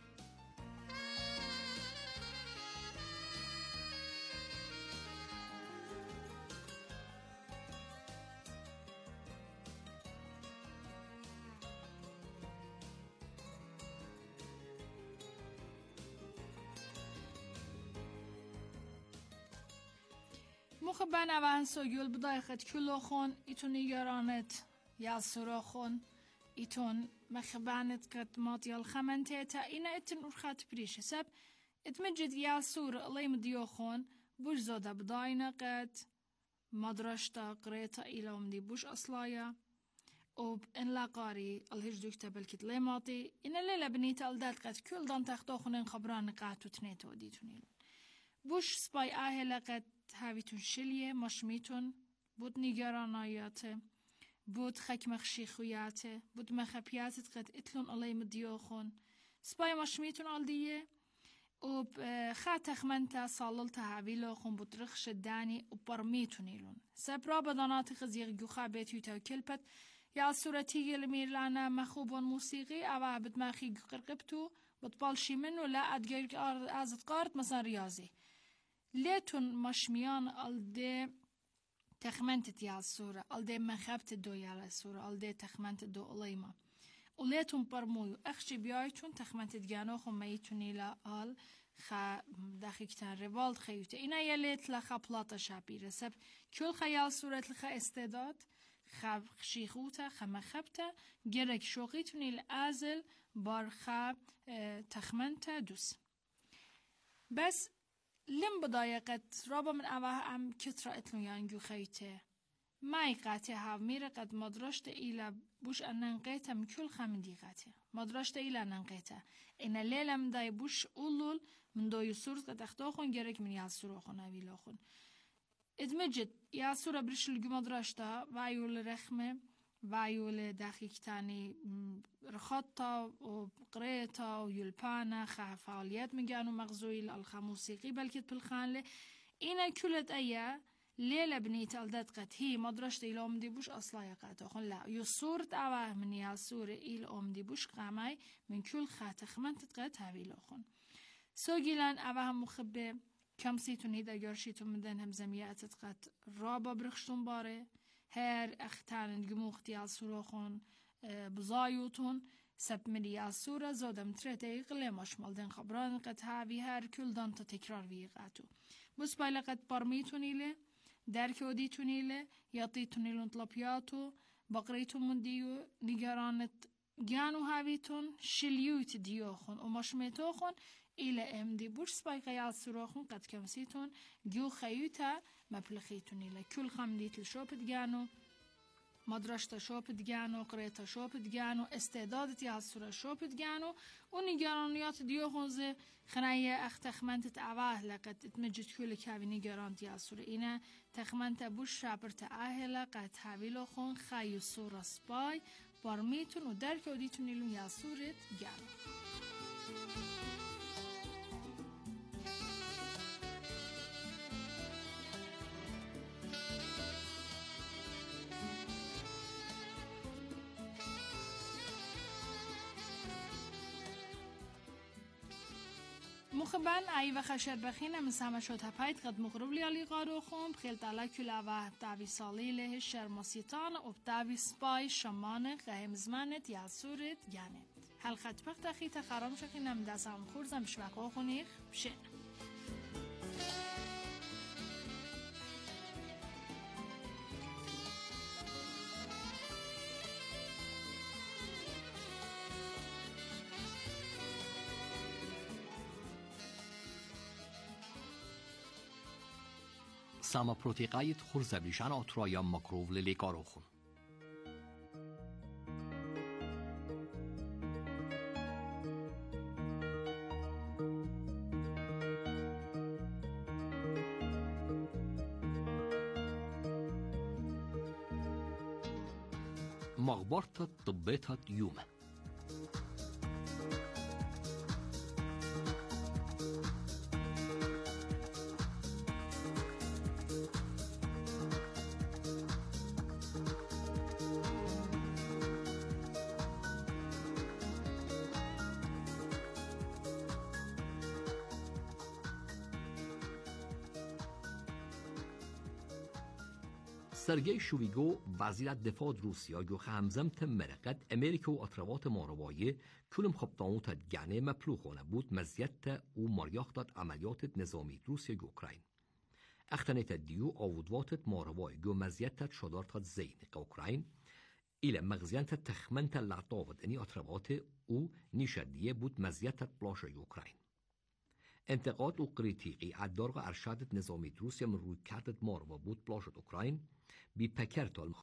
مخبنا وان سوگل بدایخت کلوخون ایتون یارانت یا سراخون ایتون مخبانت کت ماتیال خمنته تا اینا اتن ارخات پریش سب اتمجد یا سور اللیم دیوخون بوش زاده بداینا قد مدرشتا قریتا ایلام دی بوش اصلایا وب إن لاقاري الهج دكتب الكت ليماطي إن الليلة بنيت الدات قد كل دان تختوخن خبران قاتو تنيتو ديتونيل بوش سباي آهلا قد هاويتون شليه مشميتون بود نيجراناياته بود خك مخشيخوياته بود مخبياتت قد اتلون الله مديوخون سباي مشميتون الديه وب خاتخ منتا صاللتا هاويلوخون بود رخش الداني وبرميتونيلون سبرا بدانات خزيغ جوخا بيتيو تاو كلبت يا صورتي المير لنا مخوب موسيقي أو بدماخي قرقبتو بتبالشي منه لا أدقير أزت قارت مثلا رياضي ليتون مشميان الدي تخمنت يا الصورة الدي مخبت دو يا الصورة الدي تخمنت دو قليمة وليتون برمويو أخشي بيايتون تخمنت جانوخو ميتوني لا آل خا دقیقتر روالد خیوته اینا یلیت لخا پلاتا شابیره سب کل خیال صورت لخا استعداد خب شیخوتا خمخبتا گرک شوقیتونی الازل بارخا تخمنتا دوس بس لم بدايقت رابا من اواه ام كترا اتلو يانجو خيته ماي قاتي هاو ميرا قد مدرشت إلا بوش أننقيتا مكل خامدي قاتي مدرشت إلا أننقيتا إن الليلة من داي بوش أولول من دو يسورت قد اختوخون جرك من يالسوروخون أبيلوخون ادمجت يالسورة برش لقو مدرشتا وايول رخمه وايول دقيق تاني رخطة وقريتا ويلبانا خا فعاليات مجانو مغزوي الخموسيقي بلكت بالخانلة إنا كلت أيا ليلة بنيت ألدت قد هي مدرشة إلى أم دي بوش أصلا يقاتوخن لا يصورت أواه من يالسورة إلى أم دي بوش قاماي من كل خاتخ من تتقات هاوي لوخن سوغيلان أواه مخبه كم سيتون هيدا جرشيتون مدن هم زمية تتقات رابا برخشتون باره هر اختان جموخت يالسوروخن بزايوتون سب من يالسورة زودم تريت ايقلي مشمال دين خبران قد هاوي هر كل دانتا تكرار ويقاتو بس بايلا قد برميتون إلي دركو ديتونيله يعطيتونيلون طلبياتو بقريتون من ديو نيجرانت جانو هاويتون شليوت ديوخون ومشميتوخون إلى ام دي بوش سبايقا يالسوروخون قد كمسيتون جو خيوتا مبلخيتونيله كل خمديت الشوبت جانو مدرشتا شوبت جانو قريتا شوبت جانو استعدادت يالسورة شوبت جانو ونيجرانيات ديوخون زي خنايا اخ تخمنت اواه لقد اتمجد كل كاوي نيجرانت يالسورة اينا تخمنت بوش شابرت اهلا قد هاويلو خون خايو سورة سباي بارميتون و درك وديتون يلون يالسورة جانو مخبن ای و خشر بخینه من سهم شد هپایت قد مغرب لیالی قارو خوم بخیل تالا کلا و تاوی سالی له شرماسیتان و تاوی سپای شمان قهم زمانت یا سورت گانت هل خط بخت اخی تخرام شخینم دستم خورزم بشوقو خونیخ بشه Sama protegajt churzablišana otroja makrov lili karochun. مغبرة طبيتها يومه سرگئی شویگو وزیر دفاع روسیا جو همزم تمرقت امریکا و اطروات ماروایی کلم خبطانو تا گنه مپلوخونه بود مزیت و مریاختت عملیات نظامی روسیا جو اوکراین. اختنیت دیو آودواتت ماروایی جو مزیت شدارت زینق اوکراین ایل مغزیانت تخمنت لعطاوت انی اطروات او نیشدیه بود مزیت بلاش اوکراین. انتقاد و قریتیقی عدارق ارشادت نظامی روسیا من روی کردت ماروا بود بلاشت اوکراین بی پکرتال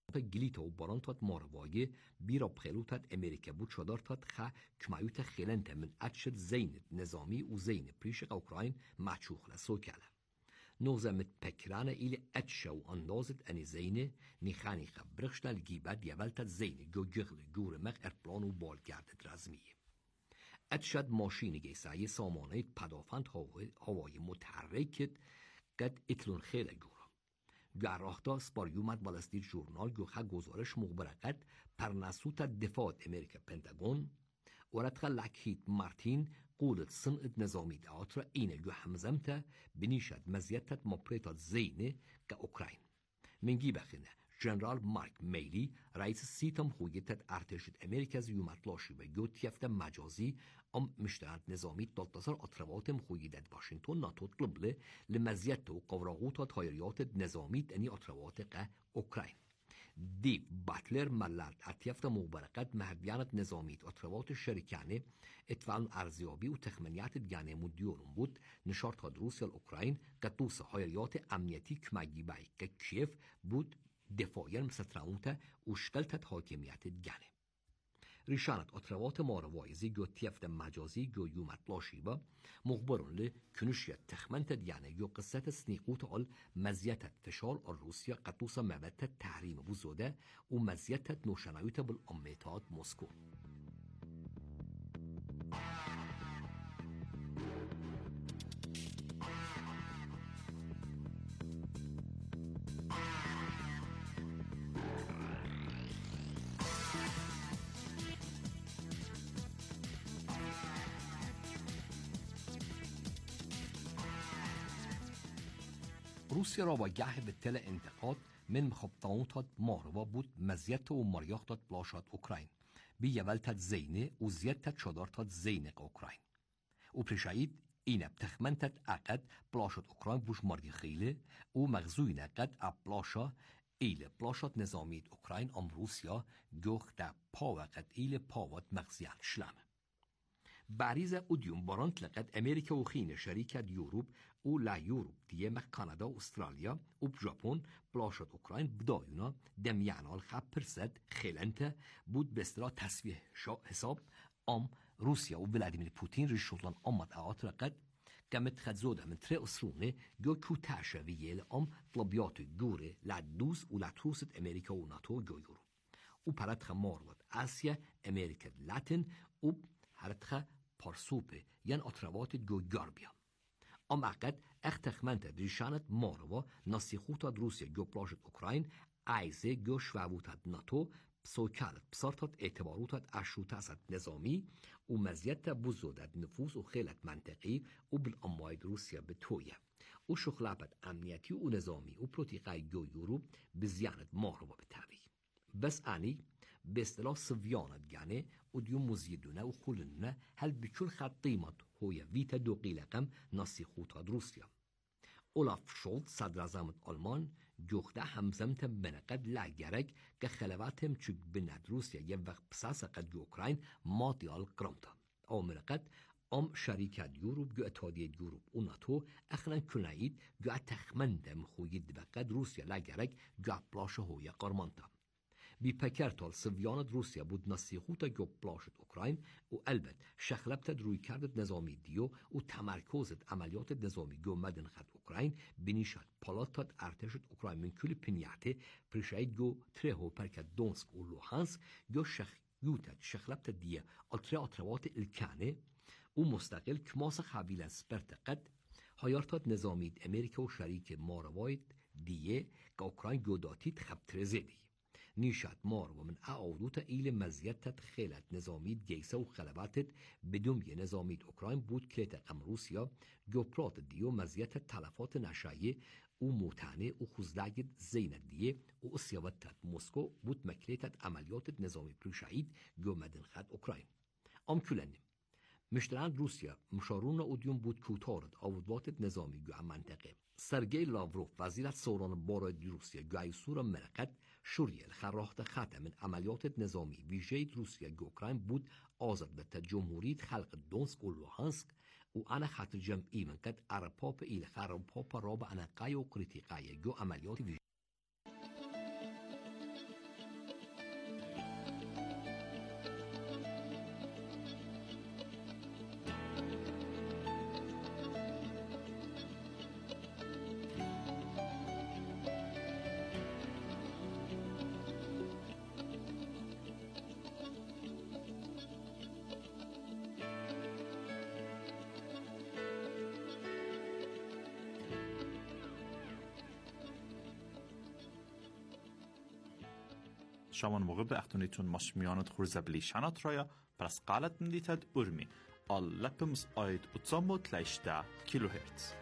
گلیتا و بارانتات ماروایی بیرا بخیلوتات امریکا بود شدارتات خا کمایوت خیلنت من اتشد زین نظامی و زین پریشق اوکراین مچوخ لسوکاله نوزمت پکران ایل اتشا و اندازت انی زینه نیخانی خبرخشنا الگیبت یولتت زینه جو جغل جور مغ ارپلان و بالگردت رزمیه اتشد ماشین گیسایی سامانه پدافند هوای متحرکت قد اتلون خیلی جورا جراحتا سپاریومت بالستیر جورنال جو خا گزارش مخبرقت پرنسوت دفاع امریکا پنتاگون ورتخ لکهیت مارتین قولت صنعت نظامی دعاتر اینه جو همزمتا بنیشد مزیتت مپریتات زینه که اوکراین منگی بخینه جنرال مارک میلی رئیس سیتم خویتت ارتشت امریکا زیومت لاشی و جو تیفت مجازی ام مشترند نظامی دلتصر اطرواتم خویدت واشنطن ناتو طلبله لمزیت و قوراغوتات هایریات نظامی انی اطروات قه اوکراین دیو باتلر ملل اتیفت مبارکت مهدیانت نظامیت اطروات شرکانه اتفاق ارزیابی و تخمینیات دیانه مدیورم بود نشارت ها روسیه اوکراین قطوس هایریات امنیتی کمگی بای که کیف بود دفاعیان مستراموتا و شکلتت حاکمیت دیانه ریشانت اطروات ماروایزی جو تیفت مجازی جو یومت لاشیبا مخبرون لی کنشیت تخمنت دیانه جو قصت سنیقوت آل مزیتت فشار آل روسیا قطوس مبتت تحریم بوزوده و مزیتت نوشنویت بالامیتات موسکو روسیه را با گه به تل انتقاد من مخبطانوتات ماروا بود مزیت و مریاختات بلاشات اوکراین بی یولتت زینه و زیادتت شدارتات زینق اوکراین و پرشایید این بتخمنتت عقد بلاشات اوکراین بوش ماری خیله و مغزوین قد ابلاشا ایل بلاشات نظامیت اوکراین ام روسیا گوخ دا پاوقت ایل پاوات مغزیان شلمه بریز اودیوم بارانت لقد امریکا و خین شریکت یوروب و لا یوروب دیه مخ کانادا و استرالیا و ژاپن بلاشت اوکراین بدایونا دمیانال خب پرسد خیلنته بود به اصطلاح تصویه حساب ام روسیا و ولادیمیر پوتین ریشولان آمد آت لقد قامت خدزوده من تره اسرونه جو کو تاشویل ام طلبیات جوره لدوس و لتروست امریکا و ناتو جو یوروب و پرد خمارود آسیا امریکا لاتین و هرتخه پارسوپه ین اطروات جو گاربیا ام عقد اختخمنت دریشانت ماروا ناسیخوتاد روسیا جو پلاشت اوکراین ایزه جو شووتاد ناتو سوکالت بسارتاد اعتباروتاد اشوتاسد نظامی و مزیت بزودد نفوس و خیلت منطقی و بالامواید روسیا به تویه و شخلابت امنیتی و نظامی و پروتیقای جو یوروب بزیانت ماروا به تاوی بس انی به اصطلاح سویانت گانه و دیو مزیدونه و خلنونه هل بچول خط قیمت هوی ویت دو قیلقم ناسی خوتاد روسیا اولاف شولت صدر اعظم آلمان جوخته همزمت بنقد لگرگ که خلواتم چوک بند روسیا یه وقت پساس قد جو اوکراین ماتیال کرامتا او منقد ام شریکت یوروب جو اتحادیه یوروب و ناتو اخران کنایید جو تخمندم خوید بقد روسیا لگرگ جو پلاش هوی قرمانتا بی پکرتال سویانت روسیا بود ناسیخوتا جو پلاشت اوکراین و البت شخلبتت روی کردت نظامی دیو و تمرکزت عملیات نظامی جو مدن خط اوکراین بنیشد پالاتات ارتشت اوکراین من کل پنیعته پرشاید جو ترهو پرکت دونسک و لوهانسک جو شخیوتت شخلبتت دیه التره اطروات الکانه و مستقل کماس خبیل سپرتقد هایارتات نظامید امریکا و شریک مارواید دیه که اوکراین جو داتید خبتره زیدی نیشت مار و من اعودوت ایل مزیتت خیلت نظامید گیسه و خلباتت بدون یه نظامید اوکراین بود کلیت ام روسیا گوپرات دیو مزیتت تلفات نشایه و موتانه و خزداید زیند دیه و اسیاوتت موسکو بود مکلیتت عملیات نظامی پروشایید گو مدن خد اوکراین ام کلنیم مشترند روسیا مشارون اودیوم بود کوتارد آودوات نظامی گو منطقه سرگئی لاوروف وزیرت سوران بارد روسیا گوی سور مرقت شوریل خراخت خاتم من عملیات نظامی ویژه روسیا گو اوکراین بود آزاد به جمهوریت خلق دونسک و لوهانسک و انا خاطر جمعی من قد ارپاپ ایل خرپاپ راب انا قای و قریتی قای گو عملیات ویژه شامان موقع به اختونیتون مشمیانت خورزبلی شنات رایا پرس قالت ندیتد ارمی آل لپمز آید اتزامو تلیشده کیلو هرتز.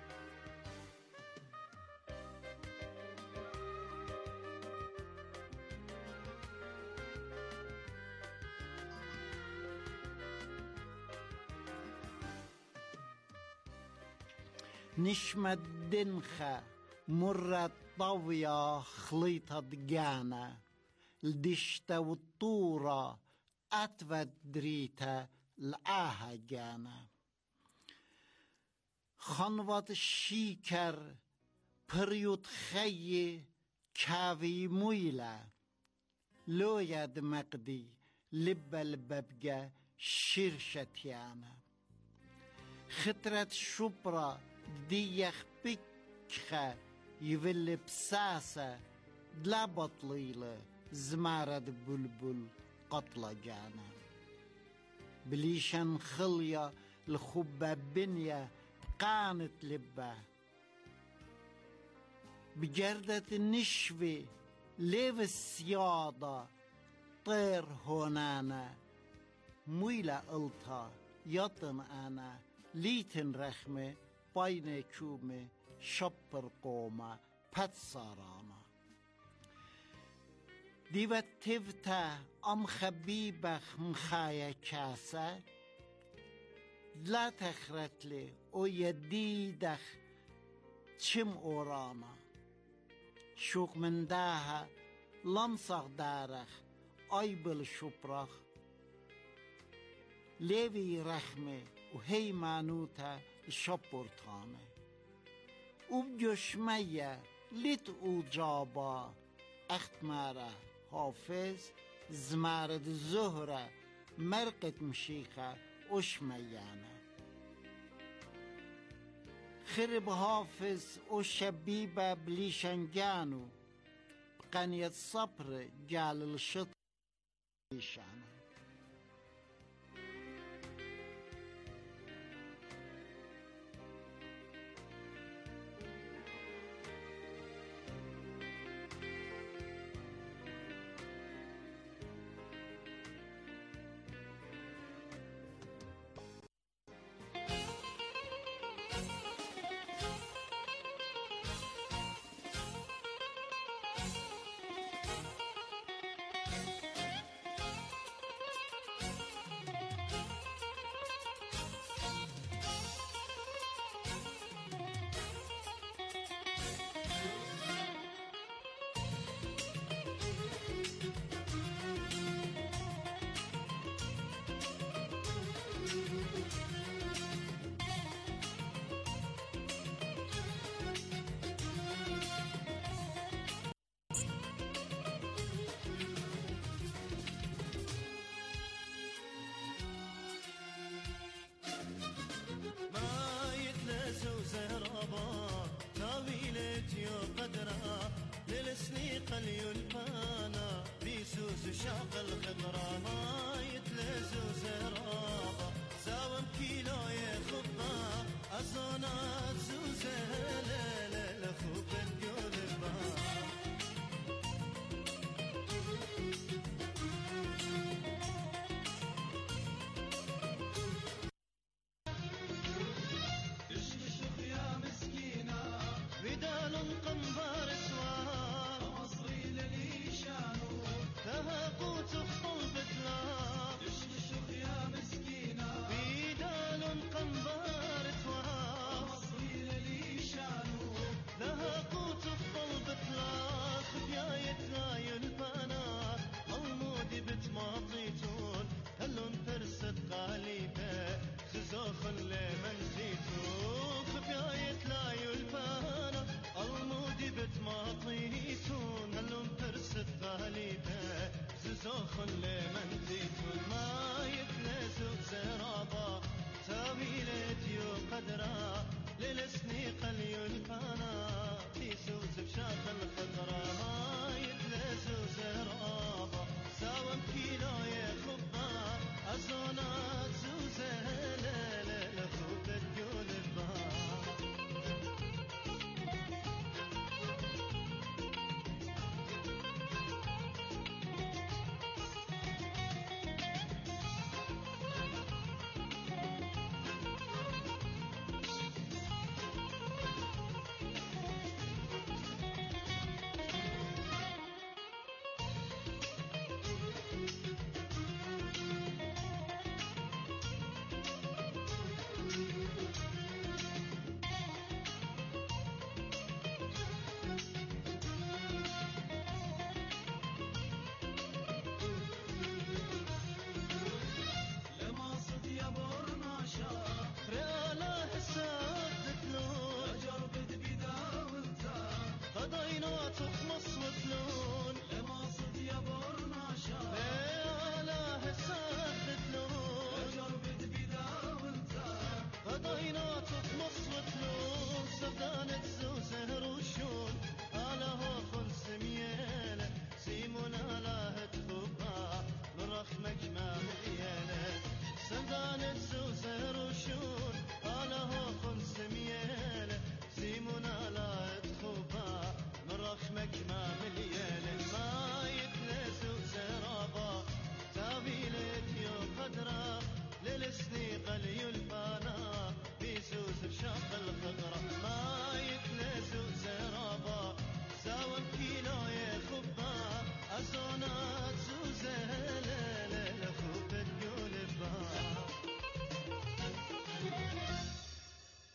نشمة دنخة مرة طوية خليطة دقانة الدشتة والطورة أتفت دريتة الآها جانة خنوة الشيكر بريوت خي كافي مويلة لو يد مقدي لب الببقى شرشتيانة خطرة شبرة ديخ بكخة يفل بساسة دلا بطليلة زمارة بلبل قطلة جانا بليشن خلية الخبة بنية بقانت لبة بجردة النشوة ليف السيادة طير هونانا مويلة قلتها يطن أنا ليتن رخمة باينة كومة شبر قومة پت سارانا دیوت تفتا ام خبیبخ مخايا كاسة لا تخرت لي او يديدخ چم اورانا شوق من داها لمسخ دارخ ايبل شبرخ ليوي رخمه وهي مانوتا شبرتانه وبجشمية لت اوجابا اختماره حافظ زمارد زهره مرقت مشيخه اشميانه خرب حافظ وشبيبه بليشنجانو بقنية صبر جال الشط بليشانه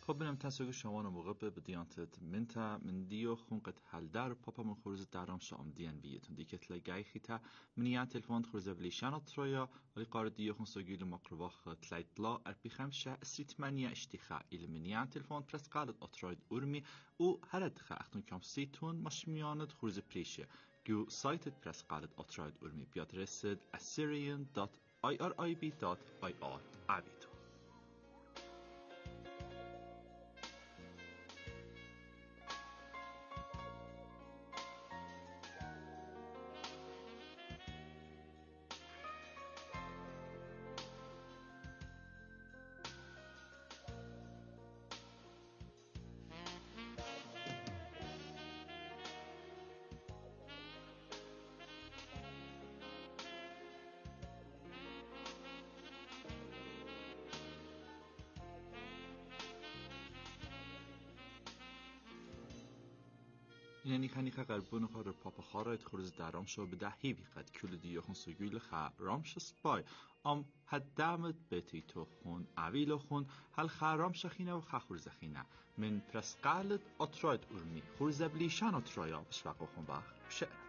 خب بنام تسوق شما موقع به بدیانت منتا من دیو خونقت هل در پاپا من خورز درام شام دیان بیتون دیکت لگای خیتا منیان تلفون خورز بلیشان ترویا ولی قارد دیو خون سوگیل مقرباخ تلايطلا اربي خمسة استريت مانيا اشتخاء إلى منيان تلفون برس قالت أطرايد أرمي و هرد خاختون كم سيتون مش مياند خورز بريشة جو سايتت برس قالت أطرايد أرمي بيادرسد assyrian dot irib dot ir عبيتو یعنی خنی خا قربون خار پاپا خارایت خورز درام شو به ده هیوی قد کل دیو خون سوگیل خا رامش سپای ام حد دامت بتی تو خون عویل خون هل خا رامش خینه و خا خورز خینه من پرس قالت اطراید ارمی خورز بلیشان اطرایا بشوق خون باخ شعر